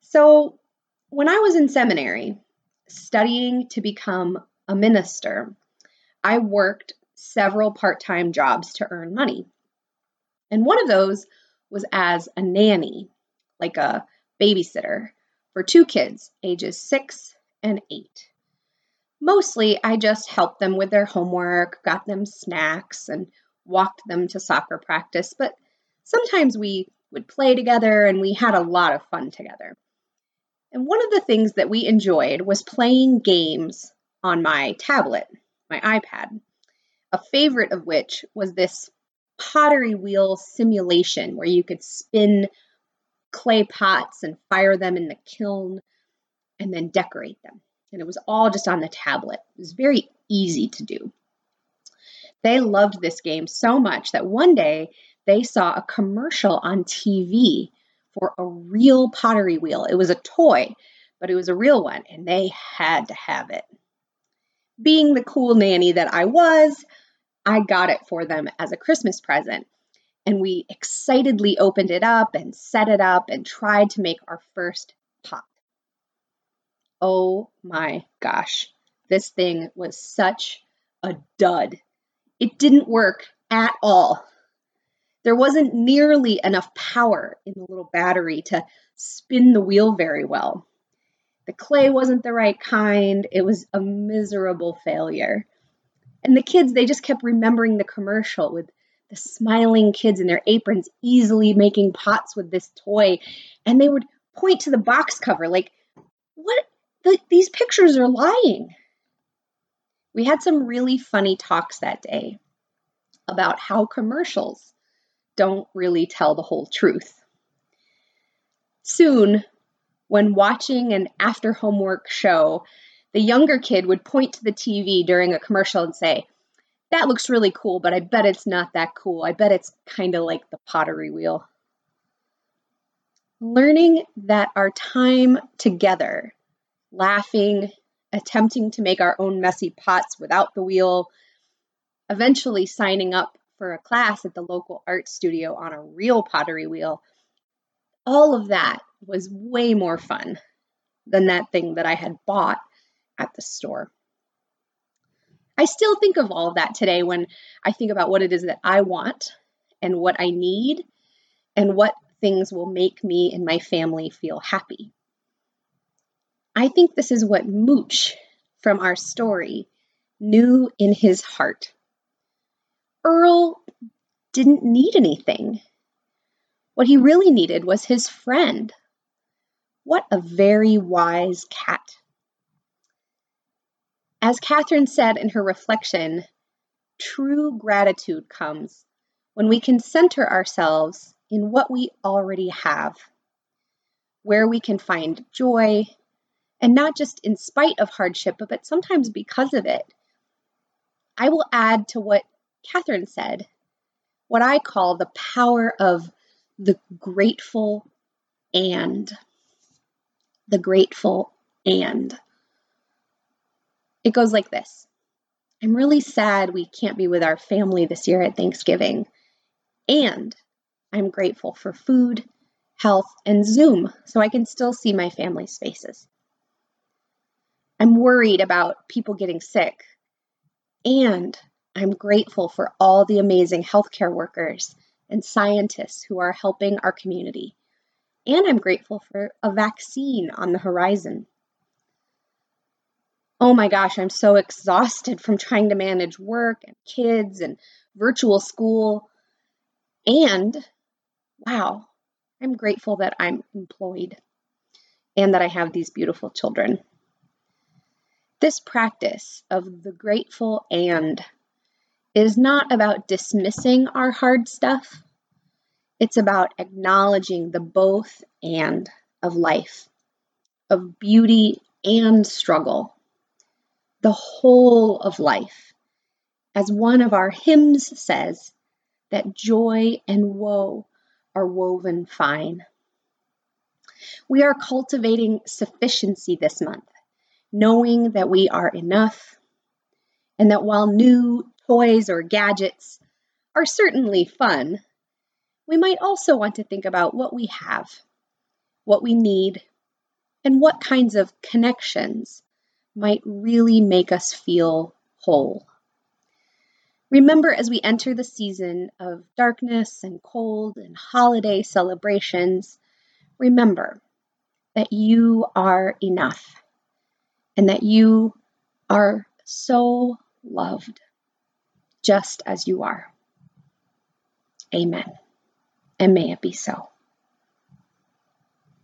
So, when I was in seminary studying to become a minister, I worked several part time jobs to earn money. And one of those was as a nanny, like a babysitter, for two kids, ages 6 and 8. Mostly, I just helped them with their homework, got them snacks, and walked them to soccer practice. But sometimes we would play together and we had a lot of fun together. And one of the things that we enjoyed was playing games on my tablet, my iPad, a favorite of which was this pottery wheel simulation where you could spin clay pots and fire them in the kiln and then decorate them. And it was all just on the tablet. It was very easy to do. They loved this game so much that one day they saw a commercial on TV for a real pottery wheel. It was a toy, but it was a real one, and they had to have it. Being the cool nanny that I was, I got it for them as a Christmas present, and we excitedly opened it up and set it up and tried to make our first pot. Oh my gosh, this thing was such a dud. It didn't work at all. There wasn't nearly enough power in the little battery to spin the wheel very well. The clay wasn't the right kind. It was a miserable failure. And the kids, they just kept remembering the commercial with the smiling kids in their aprons easily making pots with this toy. And they would point to the box cover like, what? These pictures are lying. We had some really funny talks that day about how commercials don't really tell the whole truth. Soon, when watching an after homework show, the younger kid would point to the TV during a commercial and say, "That looks really cool, but I bet it's not that cool. I bet it's kind of like the pottery wheel." Learning that our time together, laughing, attempting to make our own messy pots without the wheel, eventually signing up for a class at the local art studio on a real pottery wheel, all of that was way more fun than that thing that I had bought at the store. I still think of all of that today when I think about what it is that I want and what I need and what things will make me and my family feel happy. I think this is what Mooch from our story knew in his heart. Earl didn't need anything. What he really needed was his friend. What a very wise cat. As Catherine said in her reflection, true gratitude comes when we can center ourselves in what we already have, where we can find joy, and not just in spite of hardship, but sometimes because of it. I will add to what Catherine said, what I call the power of the grateful and. The grateful and. It goes like this. I'm really sad we can't be with our family this year at Thanksgiving, and I'm grateful for food, health, and Zoom so I can still see my family's faces. I'm worried about people getting sick, and I'm grateful for all the amazing healthcare workers and scientists who are helping our community. And I'm grateful for a vaccine on the horizon. Oh my gosh, I'm so exhausted from trying to manage work and kids and virtual school. And, wow, I'm grateful that I'm employed and that I have these beautiful children. This practice of the grateful and is not about dismissing our hard stuff. It's about acknowledging the both and of life, of beauty and struggle, the whole of life. As one of our hymns says, that joy and woe are woven fine. We are cultivating sufficiency this month, knowing that we are enough, and that while new toys or gadgets are certainly fun, we might also want to think about what we have, what we need, and what kinds of connections might really make us feel whole. Remember, as we enter the season of darkness and cold and holiday celebrations, remember that you are enough and that you are so loved just as you are. Amen. And may it be so.